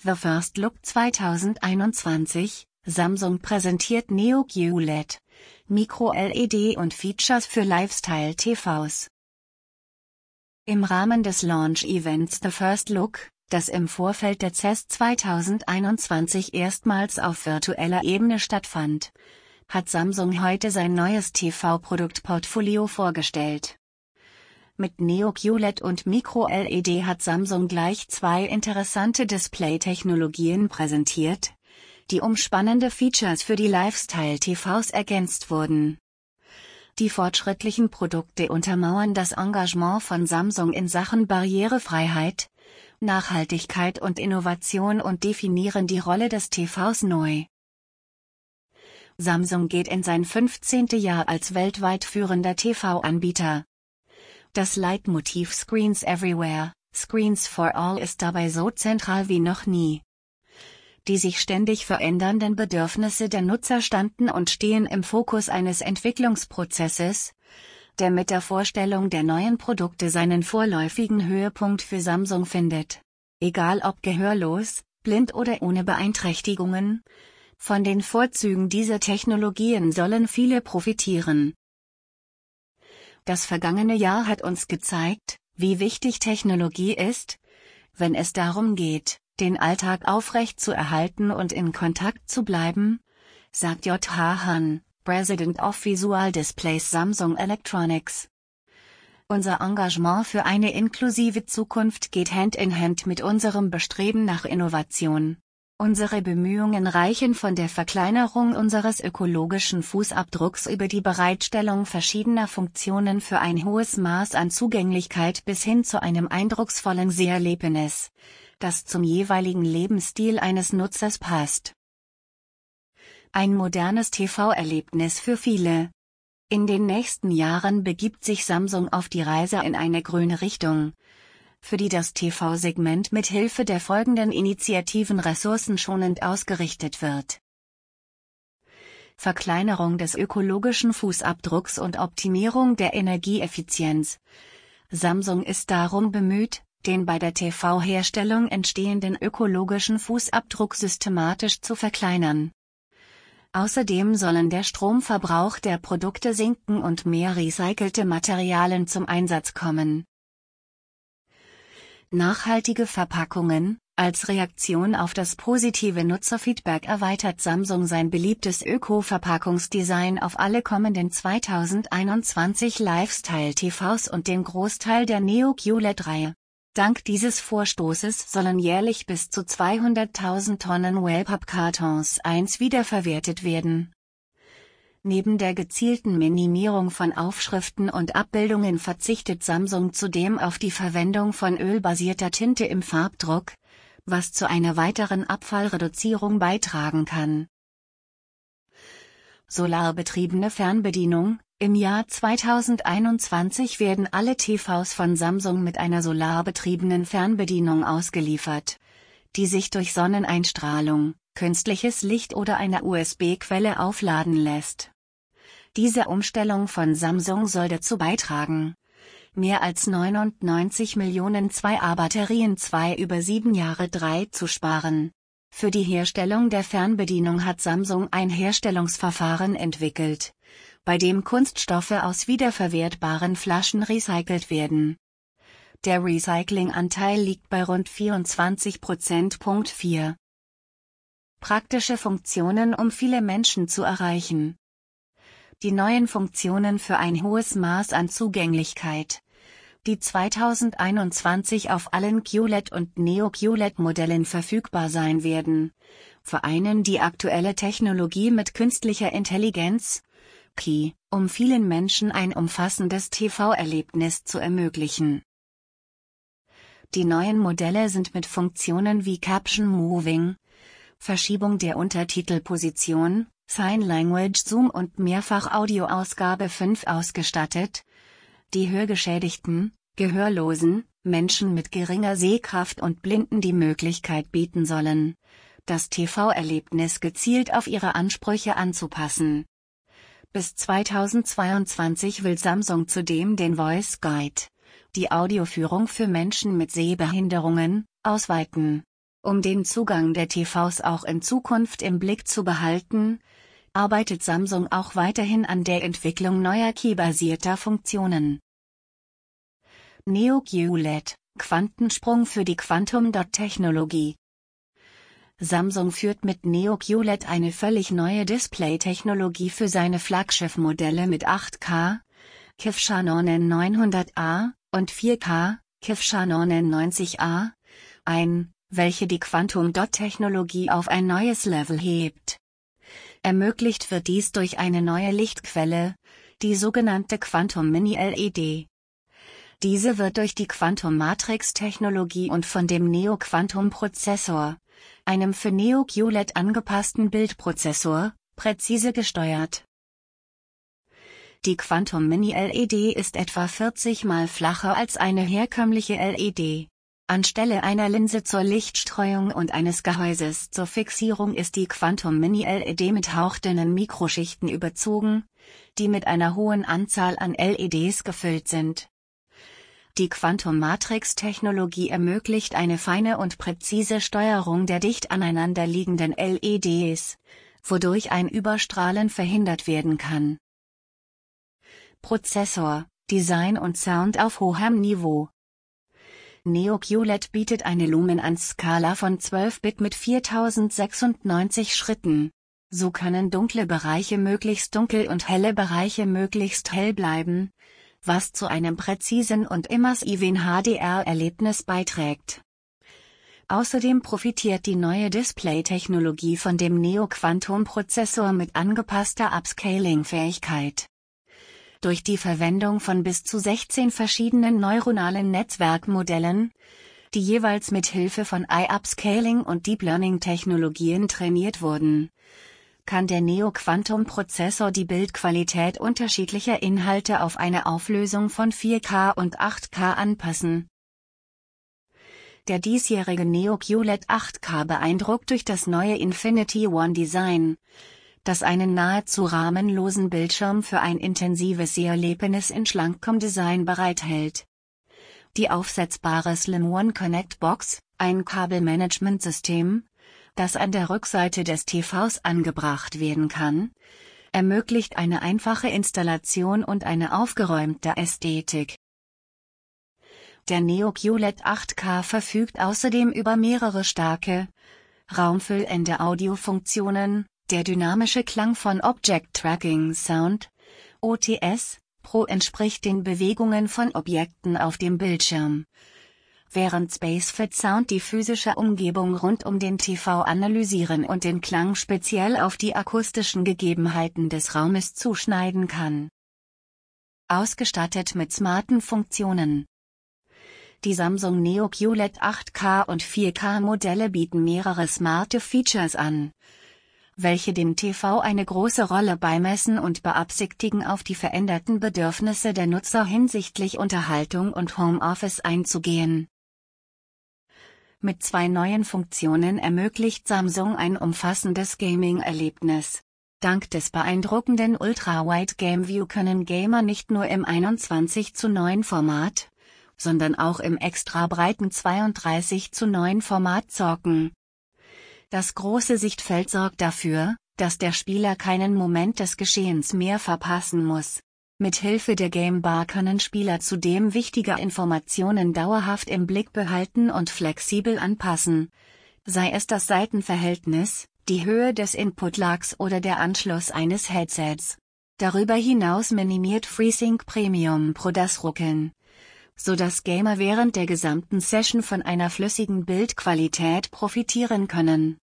The First Look 2021, Samsung präsentiert Neo QLED, Micro-LED und Features für Lifestyle-TVs. Im Rahmen des Launch-Events The First Look, das im Vorfeld der CES 2021 erstmals auf virtueller Ebene stattfand, hat Samsung heute sein neues TV-Produktportfolio vorgestellt. Mit Neo QLED und Micro-LED hat Samsung gleich zwei interessante Display-Technologien präsentiert, die um spannende Features für die Lifestyle-TVs ergänzt wurden. Die fortschrittlichen Produkte untermauern das Engagement von Samsung in Sachen Barrierefreiheit, Nachhaltigkeit und Innovation und definieren die Rolle des TVs neu. Samsung geht in sein 15. Jahr als weltweit führender TV-Anbieter. Das Leitmotiv Screens Everywhere, Screens for All ist dabei so zentral wie noch nie. Die sich ständig verändernden Bedürfnisse der Nutzer standen und stehen im Fokus eines Entwicklungsprozesses, der mit der Vorstellung der neuen Produkte seinen vorläufigen Höhepunkt für Samsung findet. Egal ob gehörlos, blind oder ohne Beeinträchtigungen, von den Vorzügen dieser Technologien sollen viele profitieren. Das vergangene Jahr hat uns gezeigt, wie wichtig Technologie ist, wenn es darum geht, den Alltag aufrecht zu erhalten und in Kontakt zu bleiben, sagt J.H. Han, President of Visual Displays Samsung Electronics. Unser Engagement für eine inklusive Zukunft geht Hand in Hand mit unserem Bestreben nach Innovation. Unsere Bemühungen reichen von der Verkleinerung unseres ökologischen Fußabdrucks über die Bereitstellung verschiedener Funktionen für ein hohes Maß an Zugänglichkeit bis hin zu einem eindrucksvollen Seherlebnis, das zum jeweiligen Lebensstil eines Nutzers passt. Ein modernes TV-Erlebnis für viele. In den nächsten Jahren begibt sich Samsung auf die Reise in eine grüne Richtung, für die das TV-Segment mit Hilfe der folgenden Initiativen ressourcenschonend ausgerichtet wird. Verkleinerung des ökologischen Fußabdrucks und Optimierung der Energieeffizienz. Samsung ist darum bemüht, den bei der TV-Herstellung entstehenden ökologischen Fußabdruck systematisch zu verkleinern. Außerdem sollen der Stromverbrauch der Produkte sinken und mehr recycelte Materialien zum Einsatz kommen. Nachhaltige Verpackungen. Als Reaktion auf das positive Nutzerfeedback erweitert Samsung sein beliebtes Öko-Verpackungsdesign auf alle kommenden 2021 Lifestyle-TVs und den Großteil der Neo QLED-Reihe. Dank dieses Vorstoßes sollen jährlich bis zu 200.000 Tonnen Wellpapp-Kartons wiederverwertet werden. Neben der gezielten Minimierung von Aufschriften und Abbildungen verzichtet Samsung zudem auf die Verwendung von ölbasierter Tinte im Farbdruck, was zu einer weiteren Abfallreduzierung beitragen kann. Solarbetriebene Fernbedienung. Im Jahr 2021 werden alle TVs von Samsung mit einer solarbetriebenen Fernbedienung ausgeliefert, die sich durch Sonneneinstrahlung, künstliches Licht oder einer USB-Quelle aufladen lässt. Diese Umstellung von Samsung soll dazu beitragen, mehr als 99 Millionen 2A-Batterien über 7 Jahre zu sparen. Für die Herstellung der Fernbedienung hat Samsung ein Herstellungsverfahren entwickelt, bei dem Kunststoffe aus wiederverwertbaren Flaschen recycelt werden. Der Recyclinganteil liegt bei rund 24%. Praktische Funktionen, um viele Menschen zu erreichen. Die neuen Funktionen für ein hohes Maß an Zugänglichkeit, die 2021 auf allen QLED und Neo QLED-Modellen verfügbar sein werden, vereinen die aktuelle Technologie mit künstlicher Intelligenz, KI, um vielen Menschen ein umfassendes TV-Erlebnis zu ermöglichen. Die neuen Modelle sind mit Funktionen wie Caption Moving, Verschiebung der Untertitelposition, Sign Language Zoom und Mehrfach-Audioausgabe 5 ausgestattet, die hörgeschädigten, gehörlosen, Menschen mit geringer Sehkraft und Blinden die Möglichkeit bieten sollen, das TV-Erlebnis gezielt auf ihre Ansprüche anzupassen. Bis 2022 will Samsung zudem den Voice Guide, die Audioführung für Menschen mit Sehbehinderungen, ausweiten. Um den Zugang der TVs auch in Zukunft im Blick zu behalten, arbeitet Samsung auch weiterhin an der Entwicklung neuer Qi-basierter Funktionen. Neo QLED, Quantensprung für die Quantum-Dot-Technologie. Samsung führt mit Neo QLED eine völlig neue Display-Technologie für seine Flaggschiff-Modelle mit 8K, Kivshanon N900A, und 4K, Kivshanon N90A, ein, welche die Quantum-Dot-Technologie auf ein neues Level hebt. Ermöglicht wird dies durch eine neue Lichtquelle, die sogenannte Quantum Mini LED. Diese wird durch die Quantum Matrix Technologie und von dem Neo Quantum Prozessor, einem für Neo QLED angepassten Bildprozessor, präzise gesteuert. Die Quantum Mini LED ist etwa 40 mal flacher als eine herkömmliche LED. Anstelle einer Linse zur Lichtstreuung und eines Gehäuses zur Fixierung ist die Quantum Mini LED mit hauchdünnen Mikroschichten überzogen, die mit einer hohen Anzahl an LEDs gefüllt sind. Die Quantum Matrix Technologie ermöglicht eine feine und präzise Steuerung der dicht aneinander liegenden LEDs, wodurch ein Überstrahlen verhindert werden kann. Prozessor, Design und Sound auf hohem Niveau. Neo QLED bietet eine Lumenanz-Skala von 12 Bit mit 4096 Schritten. So können dunkle Bereiche möglichst dunkel und helle Bereiche möglichst hell bleiben, was zu einem präzisen und immersiven HDR-Erlebnis beiträgt. Außerdem profitiert die neue Display-Technologie von dem Neo-Quantum-Prozessor mit angepasster Upscaling-Fähigkeit. Durch die Verwendung von bis zu 16 verschiedenen neuronalen Netzwerkmodellen, die jeweils mit Hilfe von Eye-Upscaling und Deep Learning-Technologien trainiert wurden, kann der Neo-Quantum-Prozessor die Bildqualität unterschiedlicher Inhalte auf eine Auflösung von 4K und 8K anpassen. Der diesjährige Neo QLED 8K beeindruckt durch das neue Infinity One Design, das einen nahezu rahmenlosen Bildschirm für ein intensives Seherlebnis in schlankem Design bereithält. Die aufsetzbare Slim One Connect Box, ein Kabelmanagementsystem, das an der Rückseite des TVs angebracht werden kann, ermöglicht eine einfache Installation und eine aufgeräumte Ästhetik. Der Neo QLED 8K verfügt außerdem über mehrere starke, raumfüllende Audiofunktionen. Der dynamische Klang von Object Tracking Sound, OTS, Pro entspricht den Bewegungen von Objekten auf dem Bildschirm, während SpaceFit Sound die physische Umgebung rund um den TV analysieren und den Klang speziell auf die akustischen Gegebenheiten des Raumes zuschneiden kann. Ausgestattet mit smarten Funktionen. Die Samsung Neo QLED 8K und 4K Modelle bieten mehrere smarte Features an, welche dem TV eine große Rolle beimessen und beabsichtigen, auf die veränderten Bedürfnisse der Nutzer hinsichtlich Unterhaltung und Homeoffice einzugehen. Mit 2 neuen Funktionen ermöglicht Samsung ein umfassendes Gaming-Erlebnis. Dank des beeindruckenden Ultra-Wide Game View können Gamer nicht nur im 21:9 Format, sondern auch im extra breiten 32:9 Format zocken. Das große Sichtfeld sorgt dafür, dass der Spieler keinen Moment des Geschehens mehr verpassen muss. Mit Hilfe der Game Bar können Spieler zudem wichtige Informationen dauerhaft im Blick behalten und flexibel anpassen, sei es das Seitenverhältnis, die Höhe des Input-Lags oder der Anschluss eines Headsets. Darüber hinaus minimiert FreeSync Premium Pro das Ruckeln, sodass Gamer während der gesamten Session von einer flüssigen Bildqualität profitieren können.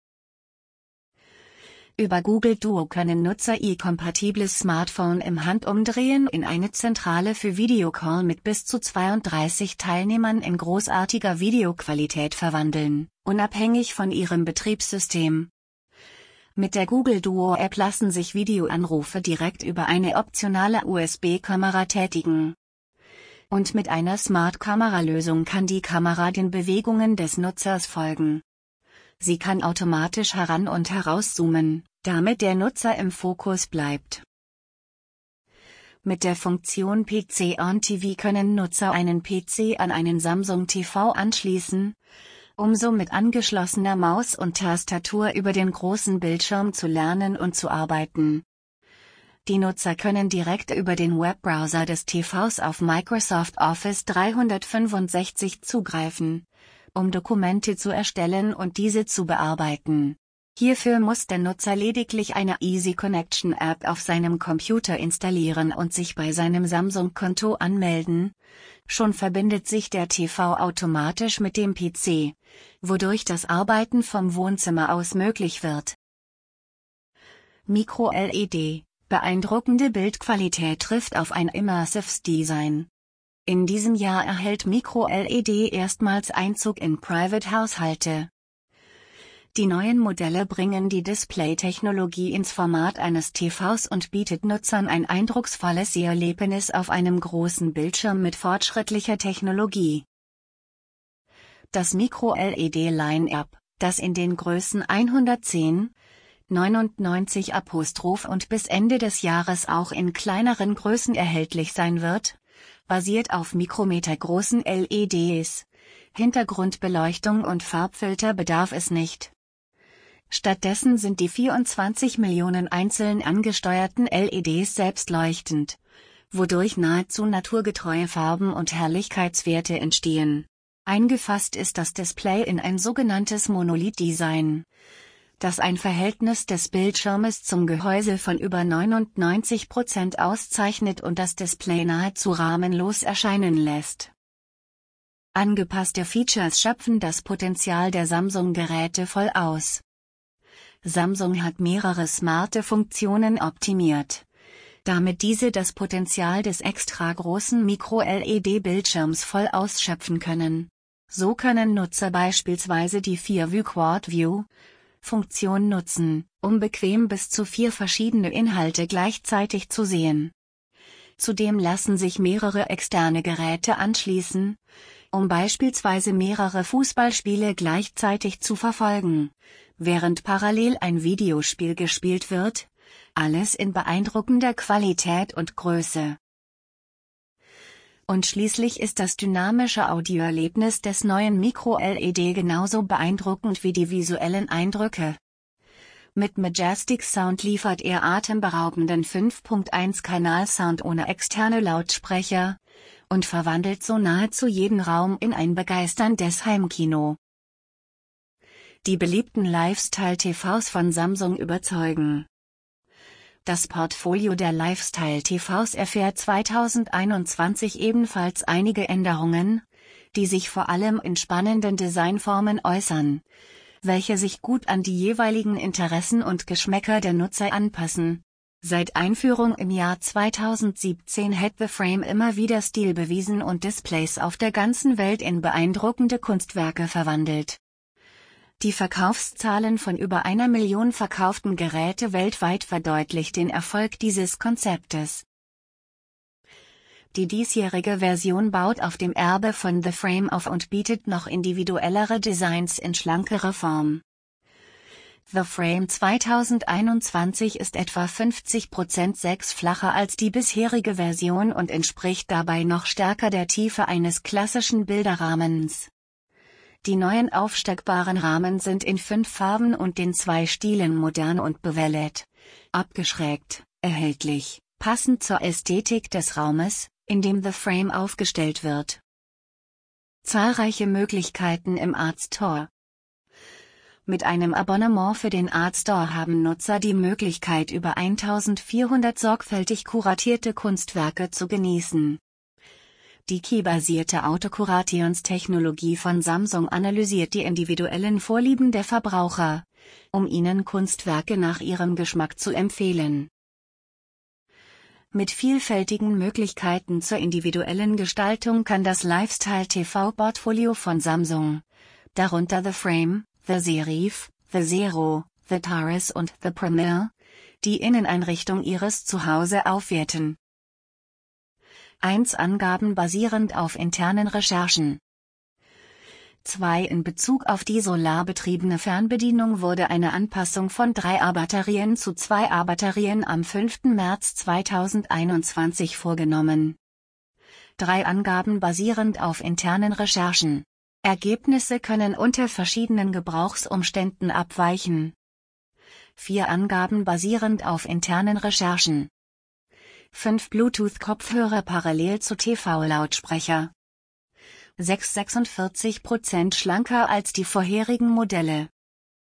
Über Google Duo können Nutzer ihr kompatibles Smartphone im Handumdrehen in eine Zentrale für Videocall mit bis zu 32 Teilnehmern in großartiger Videoqualität verwandeln, unabhängig von ihrem Betriebssystem. Mit der Google Duo App lassen sich Videoanrufe direkt über eine optionale USB-Kamera tätigen. Und mit einer Smart-Kamera-Lösung kann die Kamera den Bewegungen des Nutzers folgen. Sie kann automatisch heran- und herauszoomen, damit der Nutzer im Fokus bleibt. Mit der Funktion PC on TV können Nutzer einen PC an einen Samsung TV anschließen, um so mit angeschlossener Maus und Tastatur über den großen Bildschirm zu lernen und zu arbeiten. Die Nutzer können direkt über den Webbrowser des TVs auf Microsoft Office 365 zugreifen, um Dokumente zu erstellen und diese zu bearbeiten. Hierfür muss der Nutzer lediglich eine Easy Connection App auf seinem Computer installieren und sich bei seinem Samsung-Konto anmelden. Schon verbindet sich der TV automatisch mit dem PC, wodurch das Arbeiten vom Wohnzimmer aus möglich wird. Micro-LED, beeindruckende Bildqualität trifft auf ein Immersives Design. In diesem Jahr erhält Micro-LED erstmals Einzug in Private-Haushalte. Die neuen Modelle bringen die Display-Technologie ins Format eines TVs und bietet Nutzern ein eindrucksvolles Seherlebnis auf einem großen Bildschirm mit fortschrittlicher Technologie. Das Micro-LED-Line-Up, das in den Größen 110, 99 und bis Ende des Jahres auch in kleineren Größen erhältlich sein wird, basiert auf mikrometergroßen LEDs. Hintergrundbeleuchtung und Farbfilter bedarf es nicht. Stattdessen sind die 24 Millionen einzeln angesteuerten LEDs selbstleuchtend, wodurch nahezu naturgetreue Farben und Helligkeitswerte entstehen. Eingefasst ist das Display in ein sogenanntes Monolith-Design, das ein Verhältnis des Bildschirmes zum Gehäuse von über 99% auszeichnet und das Display nahezu rahmenlos erscheinen lässt. Angepasste Features schöpfen das Potenzial der Samsung-Geräte voll aus. Samsung hat mehrere smarte Funktionen optimiert, damit diese das Potenzial des extra großen Micro-LED-Bildschirms voll ausschöpfen können. So können Nutzer beispielsweise die 4-View Quad View Funktion nutzen, um bequem bis zu 4 verschiedene Inhalte gleichzeitig zu sehen. Zudem lassen sich mehrere externe Geräte anschließen, um beispielsweise mehrere Fußballspiele gleichzeitig zu verfolgen, während parallel ein Videospiel gespielt wird, alles in beeindruckender Qualität und Größe. Und schließlich ist das dynamische Audioerlebnis des neuen Micro-LED genauso beeindruckend wie die visuellen Eindrücke. Mit Majestic Sound liefert er atemberaubenden 5.1-Kanal-Sound ohne externe Lautsprecher und verwandelt so nahezu jeden Raum in ein begeisterndes Heimkino. Die beliebten Lifestyle-TVs von Samsung überzeugen. Das Portfolio der Lifestyle-TVs erfährt 2021 ebenfalls einige Änderungen, die sich vor allem in spannenden Designformen äußern, welche sich gut an die jeweiligen Interessen und Geschmäcker der Nutzer anpassen. Seit Einführung im Jahr 2017 hat The Frame immer wieder Stil bewiesen und Displays auf der ganzen Welt in beeindruckende Kunstwerke verwandelt. Die Verkaufszahlen von über 1 Million verkauften Geräte weltweit verdeutlicht den Erfolg dieses Konzeptes. Die diesjährige Version baut auf dem Erbe von The Frame auf und bietet noch individuellere Designs in schlankerer Form. The Frame 2021 ist etwa 50% sechsflacher als die bisherige Version und entspricht dabei noch stärker der Tiefe eines klassischen Bilderrahmens. Die neuen aufsteckbaren Rahmen sind in 5 Farben und den 2 Stilen modern und bevellet, abgeschrägt, erhältlich, passend zur Ästhetik des Raumes, in dem The Frame aufgestellt wird. Zahlreiche Möglichkeiten im Art Store. Mit einem Abonnement für den Art Store haben Nutzer die Möglichkeit, über 1400 sorgfältig kuratierte Kunstwerke zu genießen. Die Key-basierte Autokurationstechnologie von Samsung analysiert die individuellen Vorlieben der Verbraucher, um ihnen Kunstwerke nach ihrem Geschmack zu empfehlen. Mit vielfältigen Möglichkeiten zur individuellen Gestaltung kann das Lifestyle-TV-Portfolio von Samsung, darunter The Frame, The Serif, The Zero, The Taurus und The Premier, die Inneneinrichtung Ihres Zuhause aufwerten. 1. Angaben basierend auf internen Recherchen. 2. In Bezug auf die solarbetriebene Fernbedienung wurde eine Anpassung von 3A-Batterien zu 2A-Batterien am 5. März 2021 vorgenommen. 3 Angaben basierend auf internen Recherchen. Ergebnisse können unter verschiedenen Gebrauchsumständen abweichen. 4 Angaben basierend auf internen Recherchen. 5 Bluetooth-Kopfhörer parallel zu TV-Lautsprecher. 46% schlanker als die vorherigen Modelle.